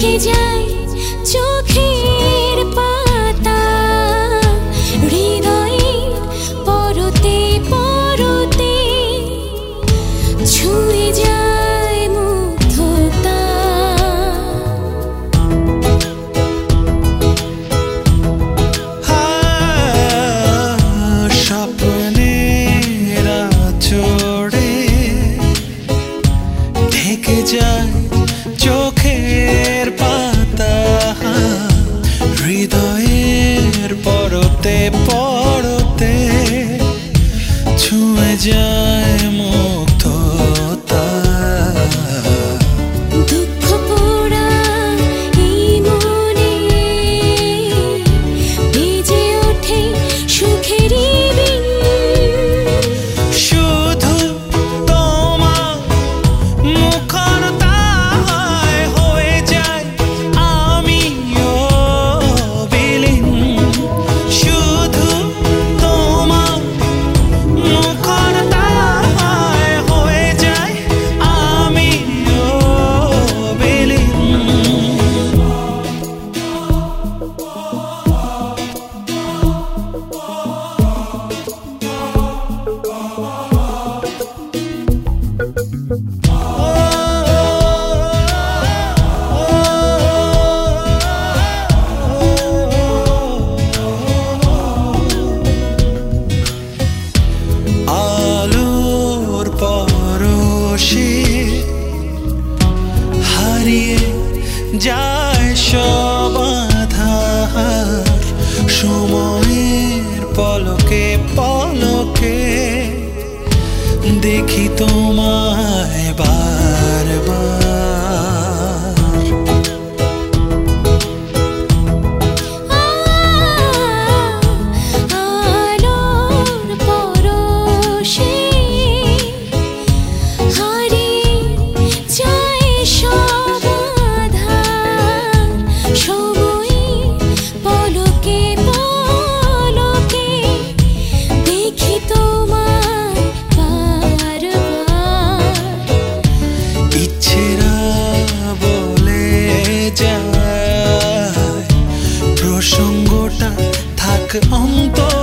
ঢেকে যায় চোখের পাতা, হৃদয়ের পরতে পরতে ছুঁয়ে যায় মুগ্ধতা। স্বপ্নের আঁচড়ে ঢেকে যায় চোখের পাতা, হৃদয়ের পরতে পরতে ছুঁয়ে যায় মুগ্ধতা। দুঃখ পোড়া এই মনে বেজে ওঠে সুখেরই বিন, শুধু তোমার মুখরতায় হয়ে যায় আমিও বিলীন। শুধু তোমার মুখরতায় হয়ে যায় আমিও বিলীন। আলোর পরশে হারিয়ে যায় সব আধার, সময়ের পলকে পলকে দেখি তোমায় বারবার। আলোর পরশে হারিয়ে যায় সব আধার, সময়ের পলকে পলকে দেখি তোমায় বারবার। ইচ্ছেরা বলে যায় প্রসঙ্গটা থাক অন্তর